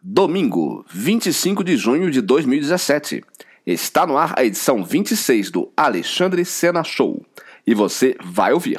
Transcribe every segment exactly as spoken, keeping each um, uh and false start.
Domingo, vinte e cinco de junho de dois mil e dezessete. Está no ar a edição vinte e seis do Alexandre Sena Show. E você vai ouvir.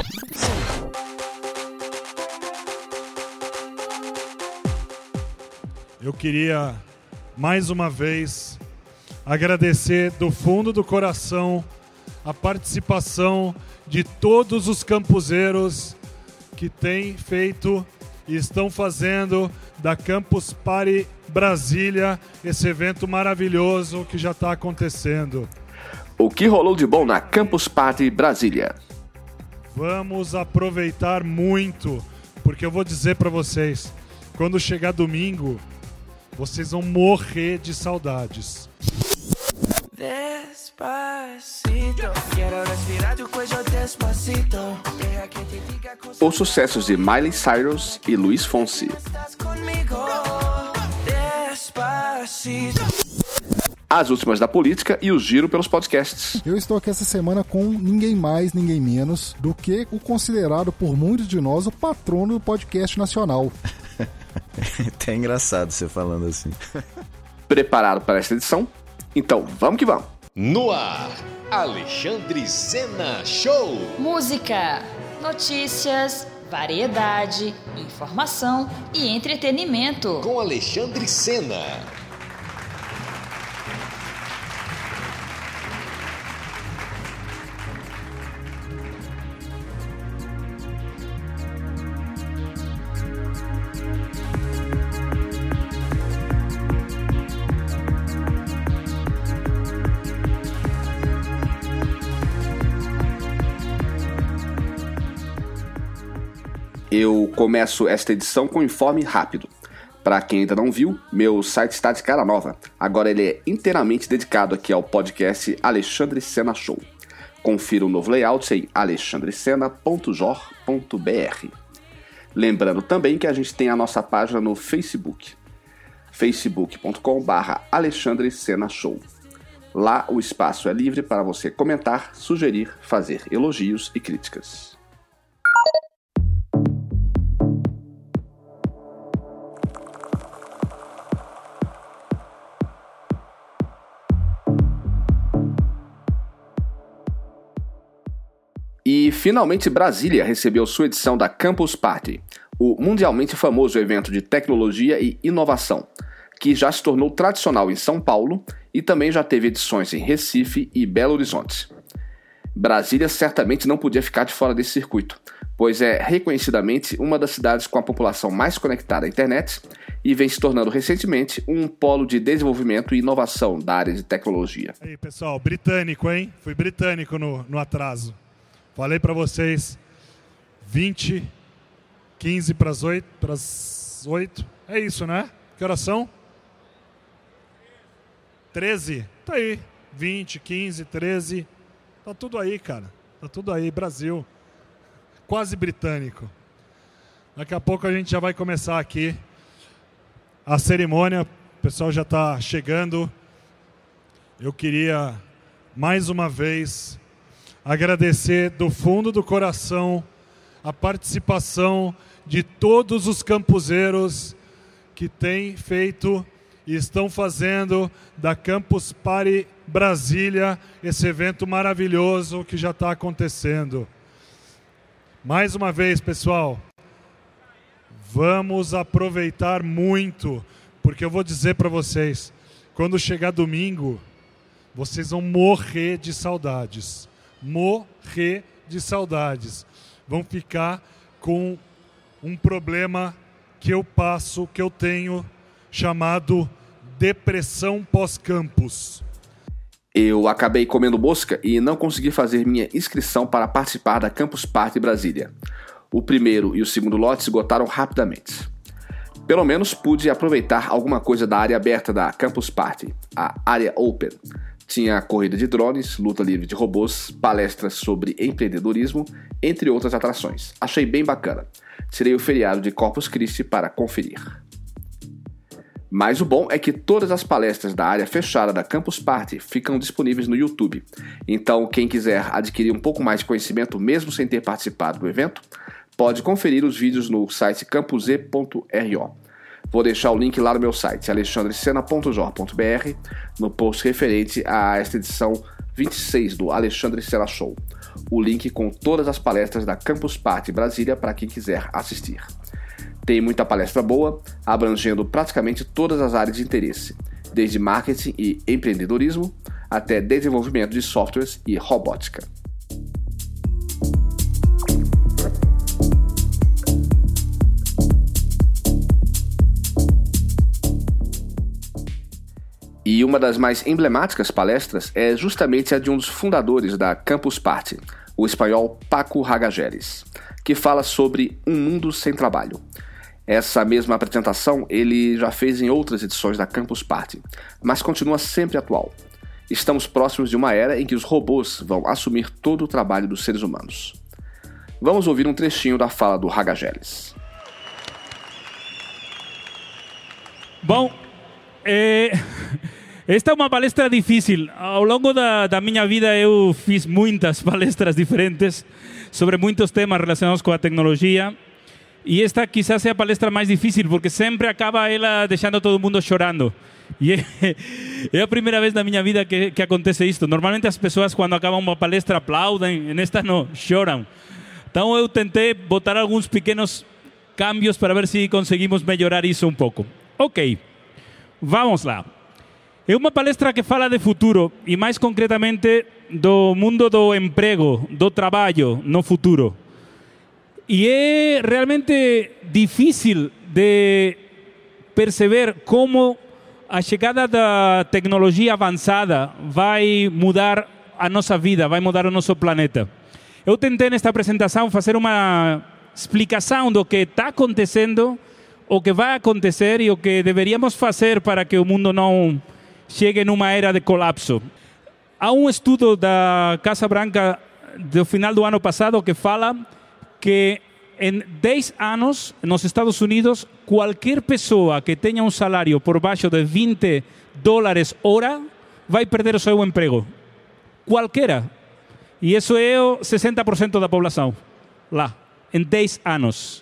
Eu queria, mais uma vez, agradecer do fundo do coração a participação de todos os campuseiros que têm feito e estão fazendo da Campus Party Brasília esse evento maravilhoso que já está acontecendo. O que rolou de bom na Campus Party Brasília? Vamos aproveitar muito, porque eu vou dizer para vocês, quando chegar domingo, vocês vão morrer de saudades. Os sucessos de Miley Cyrus e Luiz Fonsi. As últimas da política e o giro pelos podcasts. Eu estou aqui essa semana com ninguém mais, ninguém menos do que o considerado por muitos de nós o patrono do podcast nacional. Até engraçado você falando assim. Preparado para esta edição? Então vamos que vamos. No ar, Alexandre Sena Show. Música, notícias, variedade, informação e entretenimento. Com Alexandre Sena. Eu começo esta edição com um informe rápido. Para quem ainda não viu, meu site está de cara nova. Agora ele é inteiramente dedicado aqui ao podcast Alexandre Sena Show. Confira o novo layout em alexandre sena ponto jor ponto b r. Lembrando também que a gente tem a nossa página no Facebook, facebook ponto com barra alexandre sena show. Lá o espaço é livre para você comentar, sugerir, fazer elogios e críticas. E finalmente Brasília recebeu sua edição da Campus Party, o mundialmente famoso evento de tecnologia e inovação, que já se tornou tradicional em São Paulo e também já teve edições em Recife e Belo Horizonte. Brasília certamente não podia ficar de fora desse circuito, pois é reconhecidamente uma das cidades com a população mais conectada à internet e vem se tornando recentemente um polo de desenvolvimento e inovação da área de tecnologia. Aí pessoal, britânico, hein? Fui britânico no, no atraso. Falei para vocês, vinte, quinze para as oito, para as oito, é isso, né? Que horas são? treze, tá aí, vinte, quinze, treze, tá tudo aí, cara, tá tudo aí, Brasil, quase britânico. Daqui a pouco a gente já vai começar aqui a cerimônia, o pessoal já tá chegando. Eu queria, mais uma vez, agradecer do fundo do coração a participação de todos os campuseiros que têm feito e estão fazendo da Campus Party Brasília esse evento maravilhoso que já está acontecendo. Mais uma vez, pessoal, vamos aproveitar muito, porque eu vou dizer para vocês, quando chegar domingo, vocês vão morrer de saudades. Morrer de saudades. Vão ficar com um problema que eu passo, que eu tenho, chamado depressão pós-campus. Eu acabei comendo mosca e não consegui fazer minha inscrição para participar da Campus Party Brasília. O primeiro e o segundo lote esgotaram rapidamente. Pelo menos pude aproveitar alguma coisa da área aberta da Campus Party, a área Open. Tinha corrida de drones, luta livre de robôs, palestras sobre empreendedorismo, entre outras atrações. Achei bem bacana. Tirei o feriado de Corpus Christi para conferir. Mas o bom é que todas as palestras da área fechada da Campus Party ficam disponíveis no YouTube. Então, quem quiser adquirir um pouco mais de conhecimento mesmo sem ter participado do evento, pode conferir os vídeos no site campuse ponto ro. Vou deixar o link lá no meu site, alexandre sena ponto jor ponto b r, no post referente a esta edição vinte e seis do Alexandre Sena Show. O link com todas as palestras da Campus Party Brasília para quem quiser assistir. Tem muita palestra boa, abrangendo praticamente todas as áreas de interesse, desde marketing e empreendedorismo até desenvolvimento de softwares e robótica. E uma das mais emblemáticas palestras é justamente a de um dos fundadores da Campus Party, o espanhol Paco Hagageles, que fala sobre um mundo sem trabalho. Essa mesma apresentação ele já fez em outras edições da Campus Party, mas continua sempre atual. Estamos próximos de uma era em que os robôs vão assumir todo o trabalho dos seres humanos. Vamos ouvir um trechinho da fala do Hagageles. Bom, é... esta é uma palestra difícil. Ao longo da, da minha vida eu fiz muitas palestras diferentes sobre muitos temas relacionados com a tecnologia. E esta quizás sea a palestra mais difícil, porque sempre acaba ela deixando todo mundo chorando. E é, é a primeira vez na minha vida que, que acontece isto. Normalmente as pessoas, quando acabam uma palestra, aplaudem. Nesta não, choram. Então eu tentei botar alguns pequenos cambios para ver se conseguimos melhorar isso um pouco. Ok, vamos lá. É uma palestra que fala de futuro e mais concretamente do mundo do emprego, do trabalho no futuro. E é realmente difícil de perceber como a chegada da tecnologia avançada vai mudar a nossa vida, vai mudar o nosso planeta. Eu tentei nesta apresentação fazer uma explicação do que está acontecendo, o que vai acontecer e o que deveríamos fazer para que o mundo não chegue numa era de colapso. Há um estudo da Casa Branca do final do ano passado que fala que em dez anos, nos Estados Unidos, qualquer pessoa que tenha um salário por baixo de vinte dólares hora vai perder o seu emprego. Qualquer. E isso é o sessenta por cento da população. Lá, em dez anos.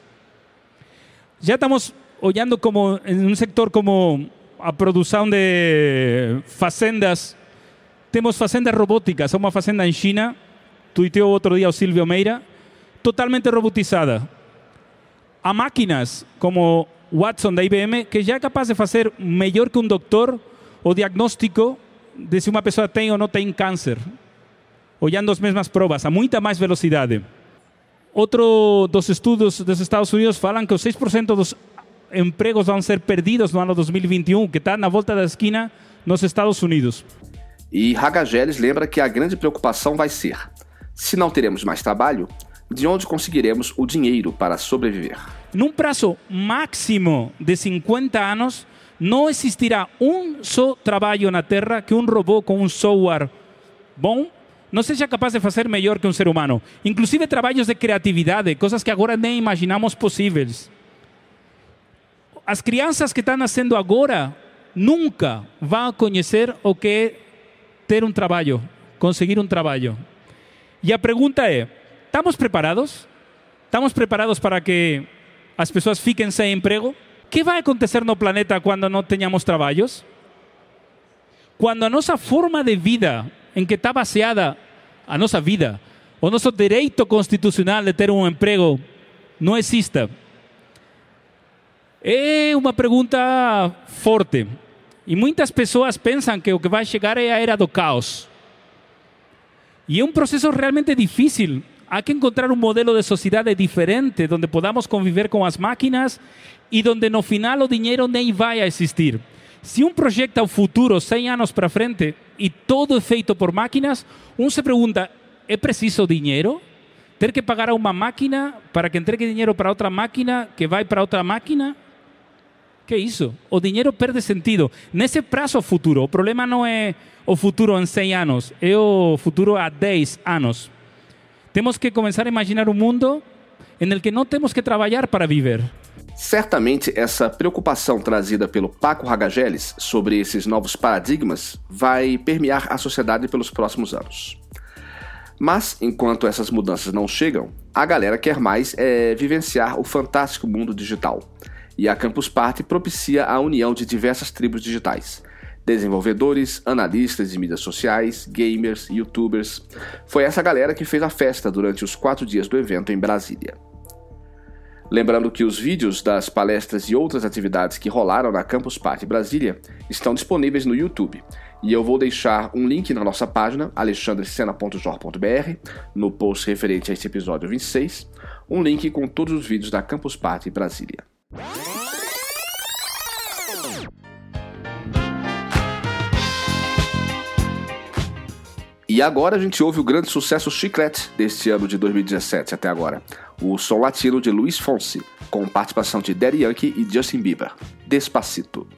Já estamos olhando como, em um sector como a produção de fazendas. Temos fazendas robóticas. Há uma fazenda em China, tuiteou outro dia o Silvio Meira, totalmente robotizada. Há máquinas como Watson da I B M que já é capaz de fazer melhor que um doutor o diagnóstico de se uma pessoa tem ou não tem câncer, olhando as mesmas provas, a muita mais velocidade. Outro dos estudos dos Estados Unidos falam que os seis por cento dos empregos vão ser perdidos no ano dois mil e vinte e um, que está na volta da esquina nos Estados Unidos. E Hagageles lembra que a grande preocupação vai ser: se não teremos mais trabalho, de onde conseguiremos o dinheiro para sobreviver? Num prazo máximo de cinquenta anos, não existirá um só trabalho na Terra que um robô com um software bom não seja capaz de fazer melhor que um ser humano. Inclusive trabalhos de criatividade, coisas que agora nem imaginamos possíveis. As crianças que estão nascendo agora nunca vão conhecer o que é ter um trabalho, conseguir um trabalho. E a pergunta é: estamos preparados? Estamos preparados para que as pessoas fiquem sem emprego? O que vai acontecer no planeta quando não tenhamos trabalhos? Quando a nossa forma de vida, em que está baseada a nossa vida, o nosso direito constitucional de ter um emprego, não exista? É uma pergunta forte. E muitas pessoas pensam que o que vai chegar é a era do caos. E é um processo realmente difícil. Há que encontrar um modelo de sociedade diferente, onde podamos conviver com as máquinas e onde no final o dinheiro nem vai existir. Se um projeta o futuro cem anos para frente e todo é feito por máquinas, um se pergunta: é preciso dinheiro? Ter que pagar a uma máquina para que entregue dinheiro para outra máquina que vai para outra máquina? Que é isso? O dinheiro perde sentido. Nesse prazo futuro, o problema não é o futuro em cem anos, é o futuro a dez anos. Temos que começar a imaginar um mundo em que não temos que trabalhar para viver. Certamente essa preocupação trazida pelo Paco Hagageles sobre esses novos paradigmas vai permear a sociedade pelos próximos anos. Mas, enquanto essas mudanças não chegam, a galera quer mais é vivenciar o fantástico mundo digital. e a Campus Party propicia a união de diversas tribos digitais. Desenvolvedores, analistas de mídias sociais, gamers, youtubers. Foi essa galera que fez a festa durante os quatro dias do evento em Brasília. Lembrando que os vídeos das palestras e outras atividades que rolaram na Campus Party Brasília estão disponíveis no YouTube. E eu vou deixar um link na nossa página, alexandre sena ponto jor ponto b r, no post referente a este episódio vinte e seis, um link com todos os vídeos da Campus Party Brasília. E agora a gente ouve o grande sucesso chiclete deste ano de dois mil e dezessete até agora, o som latino de Luis Fonsi, com participação de Daddy Yankee e Justin Bieber, Despacito.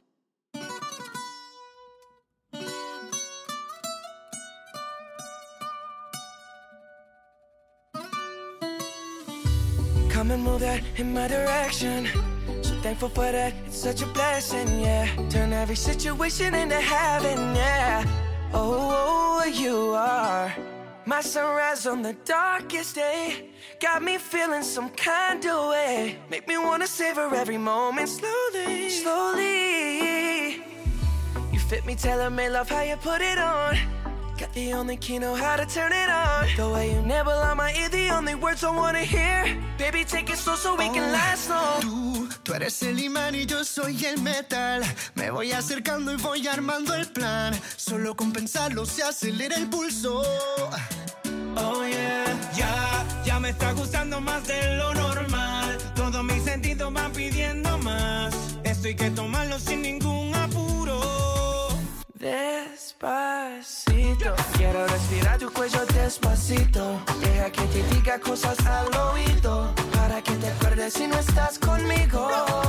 Come and move that in my direction. So thankful for that, it's such a blessing, yeah. Turn every situation into heaven, yeah. Oh, you are my sunrise on the darkest day. Got me feeling some kind of way. Make me wanna savor every moment slowly, slowly. You fit me, tailor-made, love how you put it on. Got the only key, know how to turn it on. The way you nibble on my ear, the only words I wanna hear. Baby, take it slow so we can last long. Tú, tú eres el imán y yo soy el metal. Me voy acercando y voy armando el plan. Solo con pensarlo se acelera el pulso. Oh yeah, ya, ya me está gustando más de lo normal. Todos mis sentidos van pidiendo más. Esto hay que tomarlo sin ningún apuro. Despacito, quiero respirar tu cuello despacito. Deja que te diga cosas al oído, para que te acuerdes si no estás conmigo.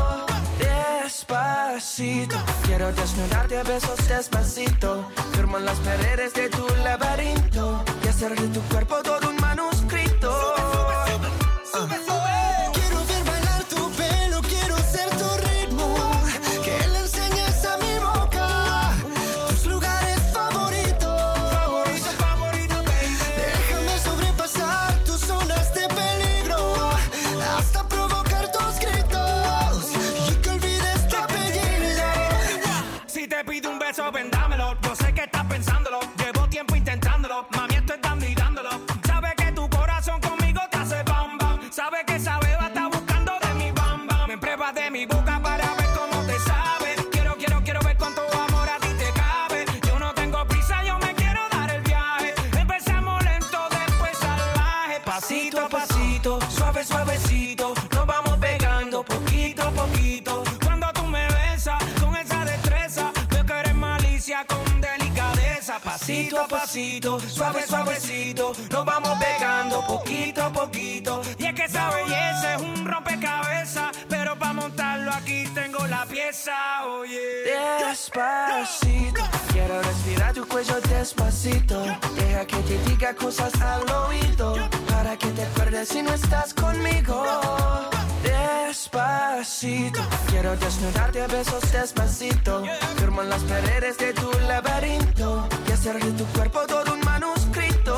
Despacito, quiero desnudarte a besos despacito. Firmo en las paredes de tu laberinto y hacer de tu cuerpo todo un manuscrito. Sube, sube, sube, sube. Quiero ver bailar tu pelo, quiero ser tu ritmo. Que le enseñes a mi boca tus lugares favoritos. Favorito, favorito, baby. Déjame sobrepasar tus zonas de peligro, hasta provocar tus gritos y que olvides tu apellido. Si te pido un beso, ven dámelo. Yo sé que estás pensándolo. Llevo tiempo intentándolo. Mami, estoy dando y dándolo. Sabe que tu corazón conmigo te hace bam bam. Sabe que esa beba está buscando de mi bam bam. Me pruebas de mi boca para ver cómo te sabe. Quiero, quiero, quiero ver cuánto amor a ti te cabe. Yo no tengo prisa, yo me quiero dar el viaje. Empezamos lento, después salvaje. Pasito a pasito, suave, suavecito. Nos vamos pegando poquito a poquito. Cuando tú me besas con esa destreza, veo que eres malicia con delicadeza. Pasito a pasito, suave, suavecito. Nos vamos pegando poquito a poquito. Y es que esa belleza es un rompecabezas, pero para montarlo aquí tengo la pieza, oye. Despacito, quiero respirar tu cuello despacito. Deja que te diga cosas al oído, para que te acuerdes si no estás conmigo. Despacito, quiero desnudarte a besos despacito. Firmo en las paredes de tu laberinto y hacer de tu cuerpo todo un manuscrito.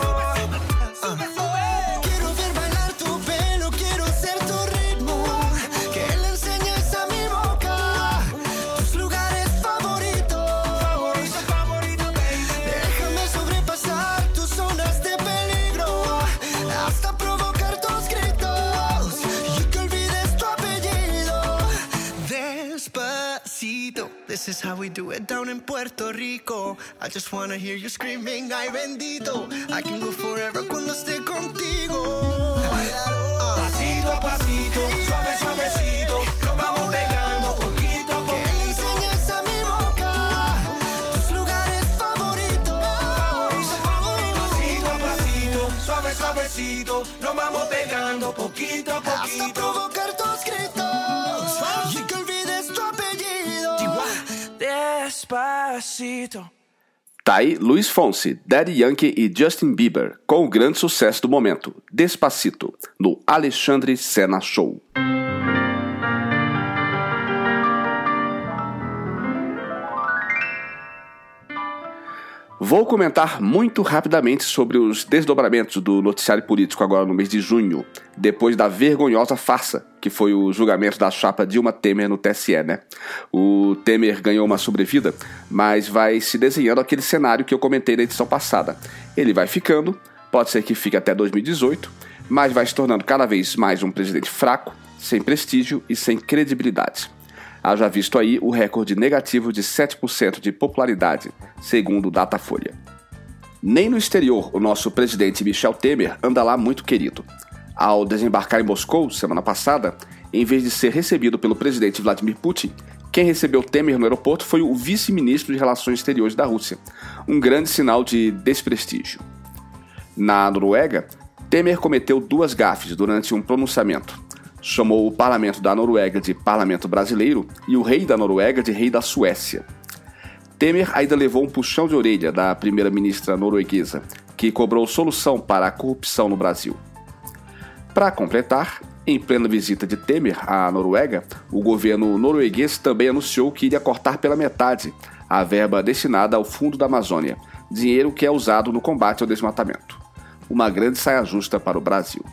Quiero ver bailar tu pelo, quiero ser tu ritmo. Que le enseñes a mi boca tus lugares favoritos. Favorito, favorito, baby. Déjame sobrepasar tus zonas de peligro, hasta provocar tus gritos y que olvides tu apellido. Despacito, this is how we do it down in Puerto Rico. I just wanna hear you screaming, ay bendito. I can go forever cuando esté contigo. Pasito a pasito, suave, suavecito. Nos vamos pegando poquito a Que le poquito. enseñes a mi boca tus lugares favoritos. Pasito a pasito, suave, suavecito. Nos vamos pegando poquito a Hasta poquito. provocar tus gritos y que olvides tu apellido. Despacito. Tá aí Luis Fonsi, Daddy Yankee e Justin Bieber, com o grande sucesso do momento, Despacito, no Alexandre Sena Show. Vou comentar muito rapidamente sobre os desdobramentos do noticiário político agora no mês de junho, depois da vergonhosa farsa que foi o julgamento da chapa Dilma Temer no T S E, né? O Temer ganhou uma sobrevida, mas vai se desenhando aquele cenário que eu comentei na edição passada. Ele vai ficando, pode ser que fique até dois mil e dezoito, mas vai se tornando cada vez mais um presidente fraco, sem prestígio e sem credibilidade. Haja visto aí o recorde negativo de sete por cento de popularidade, segundo o Datafolha. Nem no exterior o nosso presidente Michel Temer anda lá muito querido. Ao desembarcar em Moscou, semana passada, em vez de ser recebido pelo presidente Vladimir Putin, quem recebeu Temer no aeroporto foi o vice-ministro de Relações Exteriores da Rússia, um grande sinal de desprestígio. Na Noruega, Temer cometeu duas gafes durante um pronunciamento. Chamou o parlamento da Noruega de parlamento brasileiro e o rei da Noruega de rei da Suécia. Temer ainda levou um puxão de orelha da primeira-ministra norueguesa, que cobrou solução para a corrupção no Brasil. Para completar, em plena visita de Temer à Noruega, o governo norueguês também anunciou que iria cortar pela metade a verba destinada ao Fundo da Amazônia, dinheiro que é usado no combate ao desmatamento. Uma grande saia justa para o Brasil.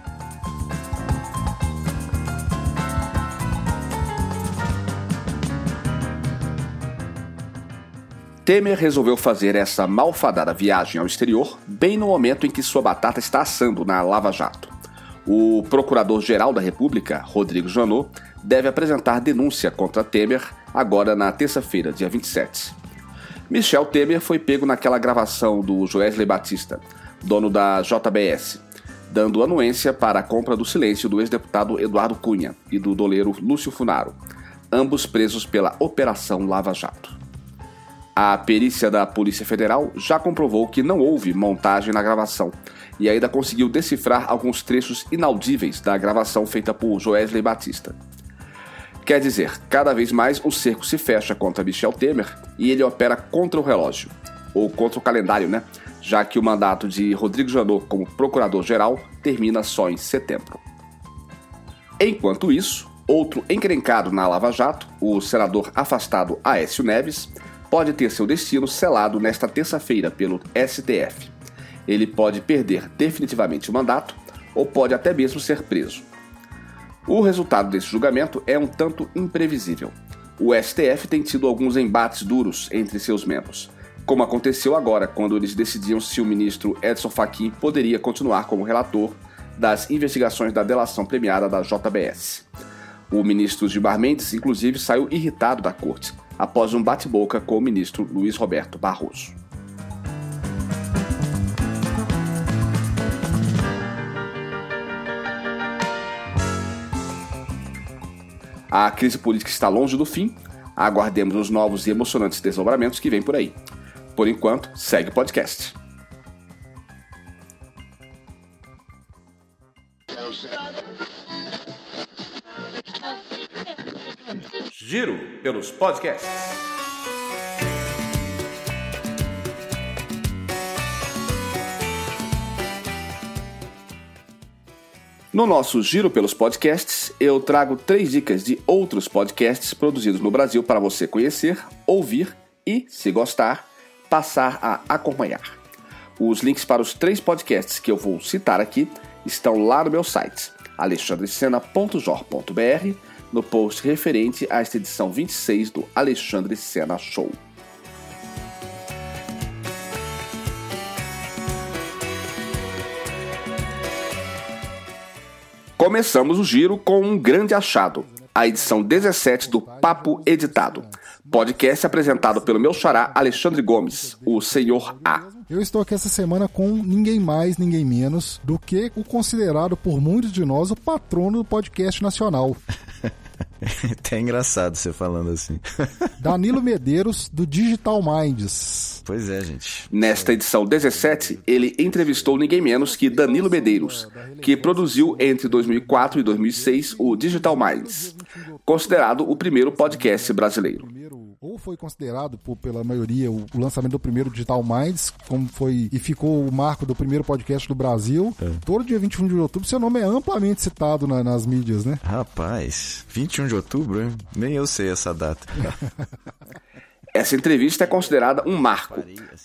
Temer resolveu fazer essa malfadada viagem ao exterior bem no momento em que sua batata está assando na Lava Jato. O Procurador-Geral da República, Rodrigo Janot, deve apresentar denúncia contra Temer agora na terça-feira, dia vinte e sete. Michel Temer foi pego naquela gravação do Joesley Batista, dono da J B S, dando anuência para a compra do silêncio do ex-deputado Eduardo Cunha e do doleiro Lúcio Funaro, ambos presos pela Operação Lava Jato. A perícia da Polícia Federal já comprovou que não houve montagem na gravação e ainda conseguiu decifrar alguns trechos inaudíveis da gravação feita por Joesley Batista. Quer dizer, cada vez mais o cerco se fecha contra Michel Temer e ele opera contra o relógio, ou contra o calendário, né? Já que o mandato de Rodrigo Janot como procurador-geral termina só em setembro. Enquanto isso, outro encrencado na Lava Jato, o senador afastado Aécio Neves, pode ter seu destino selado nesta terça-feira pelo S T F. Ele pode perder definitivamente o mandato ou pode até mesmo ser preso. O resultado desse julgamento é um tanto imprevisível. O S T F tem tido alguns embates duros entre seus membros, como aconteceu agora quando eles decidiam se o ministro Edson Fachin poderia continuar como relator das investigações da delação premiada da J B S. O ministro Gilmar Mendes, inclusive, saiu irritado da corte após um bate-boca com o ministro Luiz Roberto Barroso. A crise política está longe do fim. Aguardemos os novos e emocionantes desdobramentos que vêm por aí. Por enquanto, segue o podcast. Giro pelos podcasts. No nosso Giro pelos podcasts, eu trago três dicas de outros podcasts produzidos no Brasil para você conhecer, ouvir e, se gostar, passar a acompanhar. Os links para os três podcasts que eu vou citar aqui estão lá no meu site, alexandre sena ponto jor ponto b r, no post referente a esta edição vinte e seis do Alexandre Sena Show. Começamos o giro com um grande achado, a edição dezessete do Papo Editado, podcast apresentado pelo meu xará Alexandre Gomes, o Senhor A. Eu estou aqui essa semana com ninguém mais, ninguém menos do que o considerado por muitos de nós o patrono do podcast nacional. Até engraçado você falando assim. Danilo Medeiros, do Digital Minds. Pois é, gente. Nesta edição dezessete, ele entrevistou ninguém menos que Danilo Medeiros, que produziu entre dois mil e quatro e dois mil e seis o Digital Minds, considerado o primeiro podcast brasileiro. Ou foi considerado por, pela maioria o, o lançamento do primeiro Digital Minds, como foi e ficou o marco do primeiro podcast do Brasil. É. Todo dia vinte e um de outubro, seu nome é amplamente citado na, nas mídias, né? Rapaz, vinte e um de outubro, hein? Nem eu sei essa data. Essa entrevista é considerada um marco,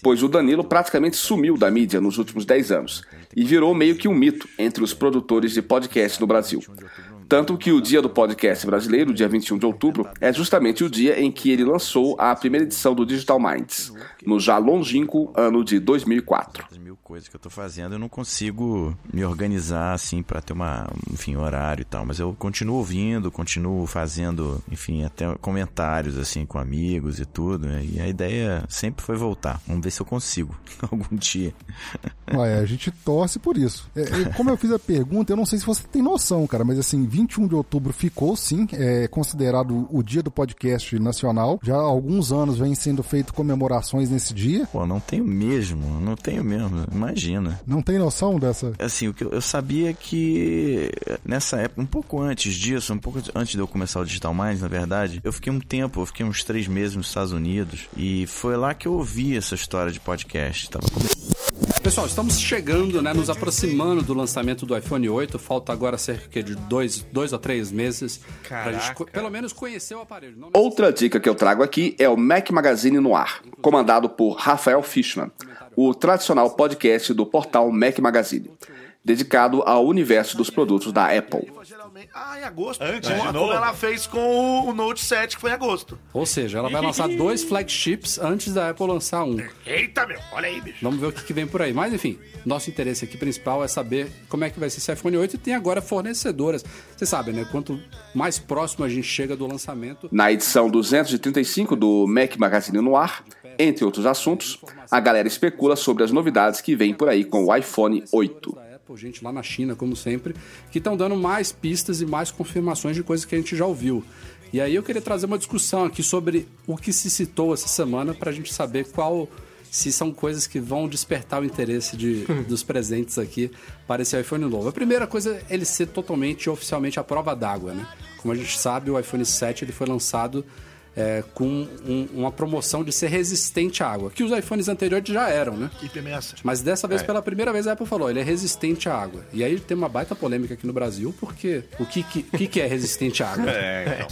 pois o Danilo praticamente sumiu da mídia nos últimos dez anos e virou meio que um mito entre os produtores de podcast no Brasil. Tanto que o dia do podcast brasileiro, dia vinte e um de outubro, é justamente o dia em que ele lançou a primeira edição do Digital Minds, no já longínquo ano de dois mil e quatro. Coisa que eu tô fazendo, eu não consigo me organizar assim para ter uma, enfim, horário e tal, mas eu continuo ouvindo, continuo fazendo, enfim, até comentários assim com amigos e tudo, né? E a ideia sempre foi voltar. Vamos ver se eu consigo algum dia. Ué, a gente torce por isso. É, é, como eu fiz a pergunta, eu não sei se você tem noção, cara, mas assim, vinte e um de outubro ficou sim, é considerado o dia do podcast nacional. Já há alguns anos vem sendo feito comemorações nesse dia. Pô, não tenho mesmo, não tenho mesmo. Imagina. Não tem noção dessa? Assim, o que eu, eu sabia que nessa época, um pouco antes disso, um pouco antes de eu começar o Digital Minds, na verdade, eu fiquei um tempo, eu fiquei uns três meses nos Estados Unidos e foi lá que eu ouvi essa história de podcast. Tava com... Pessoal, estamos chegando, né, nos aproximando do lançamento do iPhone oito. Falta agora cerca de dois, dois a três meses para a gente, pelo menos, conhecer o aparelho. Não Outra dica que eu trago aqui é o Mac Magazine no Ar, comandado por Rafael Fishman, o tradicional podcast do portal Mac Magazine, dedicado ao universo dos produtos da Apple. Ah, em agosto. Antes, como, como ela fez com o Note sete, que foi em agosto. Ou seja, ela vai lançar dois flagships antes da Apple lançar um. Eita, meu, olha aí, bicho. Vamos ver o que, que vem por aí. Mas, enfim, nosso interesse aqui principal é saber como é que vai ser esse iPhone oito. E tem agora fornecedoras. Vocês sabem, né? Quanto mais próximo a gente chega do lançamento... Na edição duzentos e trinta e cinco do Mac Magazine no Ar, entre outros assuntos, a galera especula sobre as novidades que vêm por aí com o iPhone oito. Gente lá na China, como sempre, que estão dando mais pistas e mais confirmações de coisas que a gente já ouviu. E aí eu queria trazer uma discussão aqui sobre o que se citou essa semana para a gente saber qual, se são coisas que vão despertar o interesse de, dos presentes aqui para esse iPhone novo. A primeira coisa é ele ser totalmente e oficialmente à prova d'água, né? Como a gente sabe, o iPhone sete ele foi lançado É, com um, uma promoção de ser resistente à água, que os iPhones anteriores já eram, né? I P sessenta e sete. Mas dessa vez, é. pela primeira vez, a Apple falou, ele é resistente à água. E aí tem uma baita polêmica aqui no Brasil, porque o que, que, que, que é resistente à água? É, então.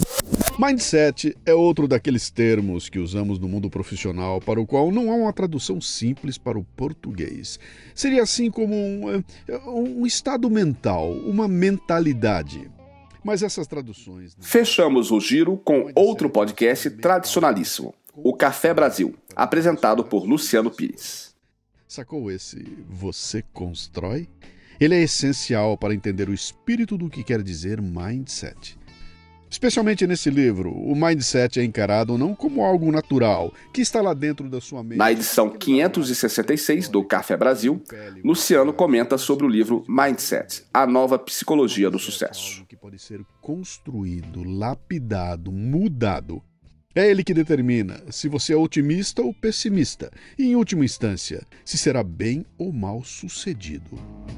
Mindset é outro daqueles termos que usamos no mundo profissional para o qual não há uma tradução simples para o português. Seria assim como um, um estado mental, uma mentalidade. Mas essas traduções... Fechamos o giro com outro podcast tradicionalíssimo, o Café Brasil, apresentado por Luciano Pires. Sacou esse "você constrói"? Ele é essencial para entender o espírito do que quer dizer mindset. Especialmente nesse livro, o mindset é encarado não como algo natural, que está lá dentro da sua mente. Na edição quinhentos e sessenta e seis do Café Brasil, Luciano comenta sobre o livro Mindset, a nova psicologia do sucesso. Que pode ser construído, lapidado, mudado. É ele que determina se você é otimista ou pessimista, e, em última instância, se será bem ou mal sucedido.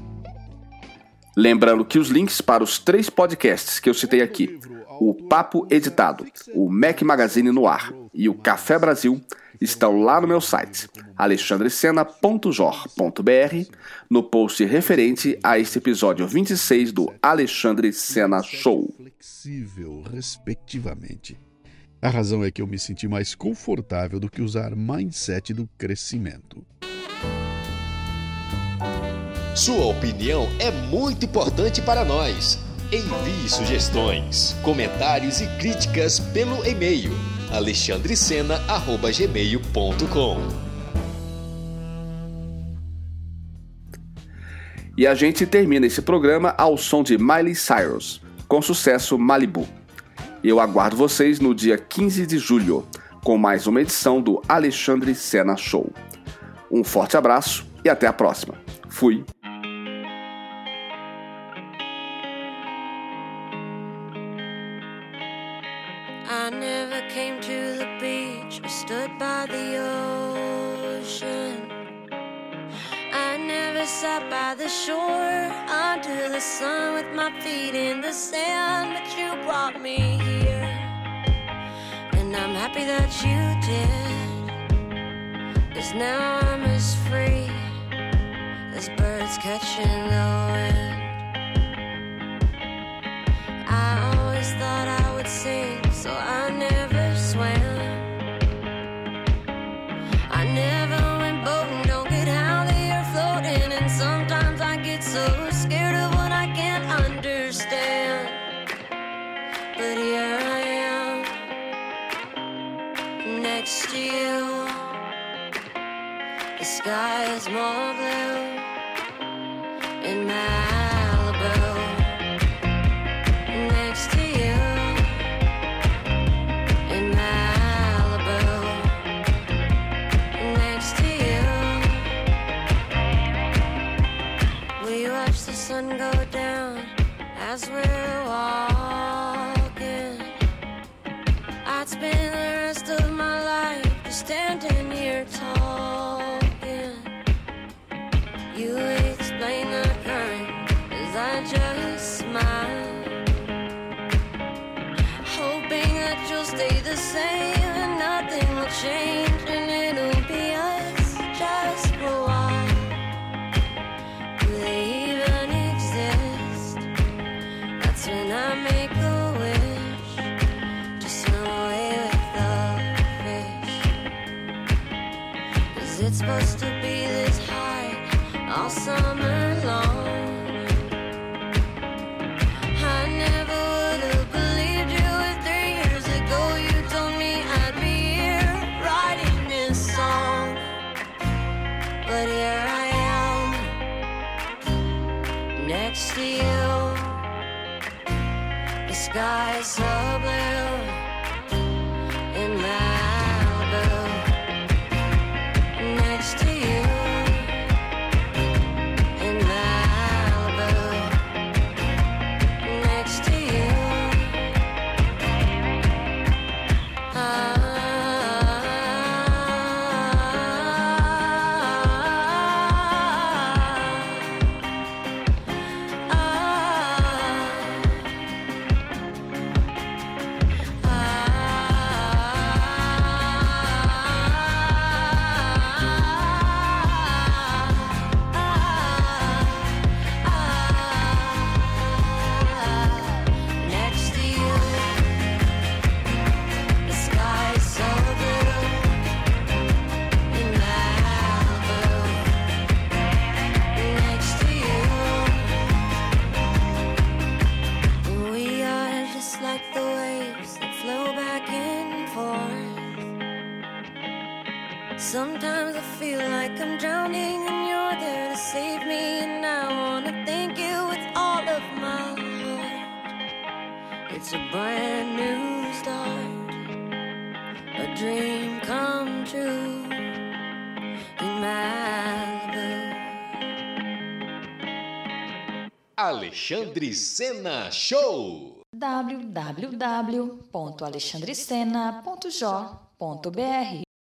Lembrando que os links para os três podcasts que eu citei aqui, o Papo Editado, o Mac Magazine no Ar e o Café Brasil, estão lá no meu site, alexandre sena ponto jor ponto b r, no post referente a este episódio vinte e seis do Alexandre Sena Show. Flexível, respectivamente. A razão é que eu me senti mais confortável do que usar mindset do crescimento. Sua opinião é muito importante para nós. Envie sugestões, comentários e críticas pelo e-mail alexandre sena arroba gmail ponto com. E a gente termina esse programa ao som de Miley Cyrus, com sucesso Malibu. Eu aguardo vocês no dia quinze de julho, com mais uma edição do Alexandre Sena Show. Um forte abraço e até a próxima. Fui! I never came to the beach or stood by the ocean. I never sat by the shore under the sun with my feet in the sand, but you brought me here, and I'm happy that you did, 'cause now I'm as free as birds catching the wind. I always thought I would sing, so I never swam. I never next to you. The sky is more blue in Malibu. Next to you in Malibu. Next to you. We watch the sun go down as we're walking. I'd spend the rest of my life just standing here talking. You explain the current as I just smile, hoping that you'll stay the same and nothing will change and it'll be us just for a while. Do they even exist? That's when I make a wish to swim away with the fish. Is it supposed to be this high all summer long? I never would have believed you if three years ago you told me I'd be here writing this song. But here I am, next to you. The sky is so blue in Malibu. Next to you in Malibu. Next to you. Ah, next to you. The sky is so blue in Malibu. Next to you. We are just like the waves that flow back and forth. Sometimes I feel like I'm drowning and you're there to save me, and I wanna thank you with all of my heart. It's a brand new start, a dream come true in Malibu. Alexandre Sena Show. w w w ponto alexandrecena ponto j ponto b r